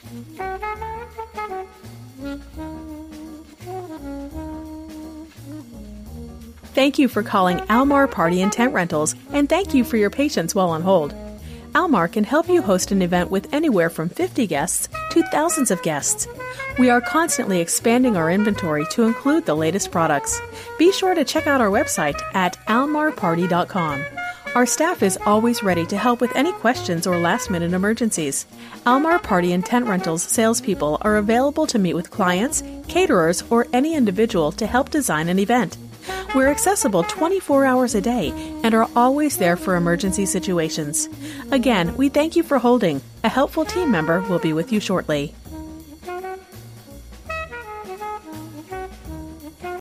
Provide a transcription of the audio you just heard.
Thank you for calling Almar Party and Tent Rentals, and thank you for your patience while on hold. Almar can help you host an event with anywhere from 50 guests to thousands of guests. We are constantly expanding our inventory to include the latest products. Be sure to check out our website at almarparty.com. Our staff is always ready to help with any questions or last-minute emergencies. Almar Party and Tent Rentals salespeople are available to meet with clients, caterers, or any individual to help design an event. We're accessible 24 hours a day and are always there for emergency situations. Again, we thank you for holding. A helpful team member will be with you shortly.